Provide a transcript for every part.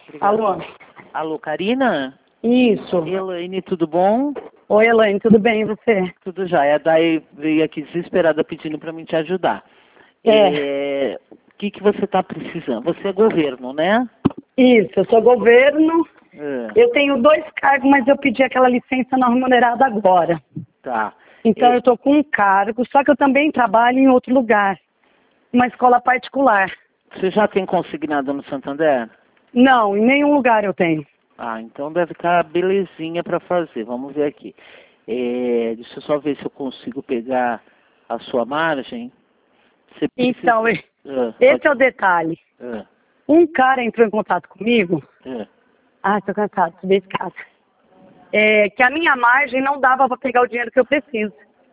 Obrigado. Alô? Alô, Karina? Isso. Elaine, tudo bom? Oi, Elaine, tudo bem e você? Tudo já. A Day veio aqui desesperada pedindo para mim te ajudar. O que você está precisando? Você é governo, né? Isso, eu sou governo. É. Eu tenho 2 cargos, mas eu pedi aquela licença não remunerada agora. Tá. Então eu estou com um cargo, só que eu também trabalho em outro lugar, uma escola particular. Você já tem consignado no Santander? Não, em nenhum lugar eu tenho. Ah, então deve estar belezinha para fazer. Vamos ver aqui. Deixa eu só ver se eu consigo pegar a sua margem. Você precisa... Então, esse é o detalhe. Um cara entrou em contato comigo. Estou cansado, subi de casa. Que a minha margem não dava para pegar o dinheiro que eu preciso.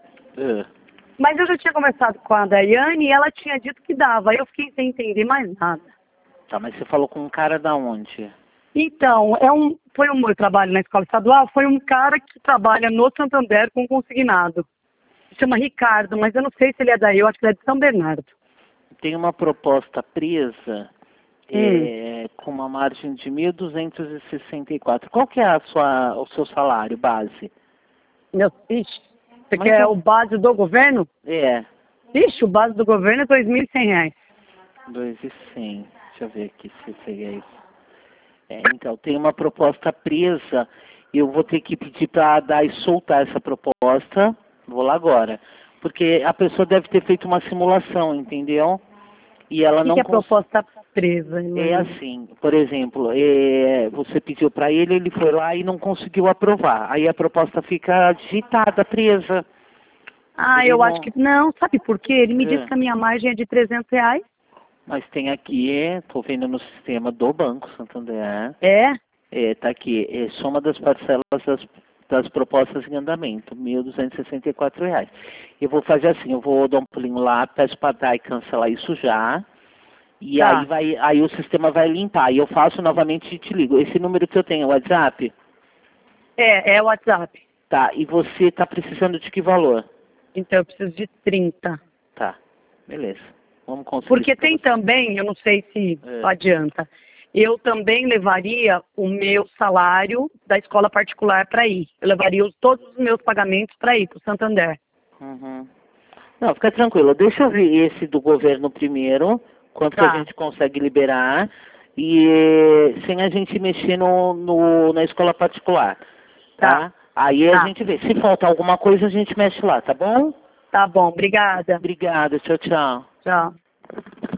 Mas eu já tinha conversado com a Daiane e ela tinha dito que dava. Aí eu fiquei sem entender mais nada. Tá, mas você falou com um cara da onde? Então, foi um meu trabalho na escola estadual, foi um cara que trabalha no Santander com consignado. Se chama Ricardo, mas eu não sei se ele é daí, eu acho que ele é de São Bernardo. Tem uma proposta presa com uma margem de 1.264. Qual que é o seu salário base? Ixi, você quer o base do governo? É. Ixi, o base do governo é R$ 2.100. 2.100. Deixa eu ver aqui se seria isso. Então, tem uma proposta presa. Eu vou ter que pedir para a Day soltar essa proposta. Vou lá agora. Porque a pessoa deve ter feito uma simulação, entendeu? E ela não que é proposta presa? É assim, por exemplo, você pediu para ele, ele foi lá e não conseguiu aprovar. Aí a proposta fica digitada, presa. Eu acho que não. Sabe por quê? Ele me disse que a minha margem é de R$ 300. Mas tem aqui, estou vendo no sistema do Banco Santander. Tá aqui, soma das parcelas das propostas em andamento, R$ 1.264. Eu vou fazer assim, eu vou dar um pulinho lá, peço para dar e cancelar isso já. E aí o sistema vai limpar. E eu faço novamente e te ligo. Esse número que eu tenho é o WhatsApp? É o WhatsApp. Tá, e você está precisando de que valor? Então eu preciso de 30. Tá, beleza. Vamos conseguir. Porque tem também, eu não sei se adianta, eu também levaria o meu salário da escola particular para ir. Eu levaria todos os meus pagamentos para ir para o Santander. Não, fica tranquilo. Deixa eu ver esse do governo primeiro, quanto que a gente consegue liberar, e sem a gente mexer na escola particular. Tá? Aí a gente vê. Se faltar alguma coisa, a gente mexe lá, tá bom? Tá bom, obrigada. Obrigada, tchau, tchau. Tchau.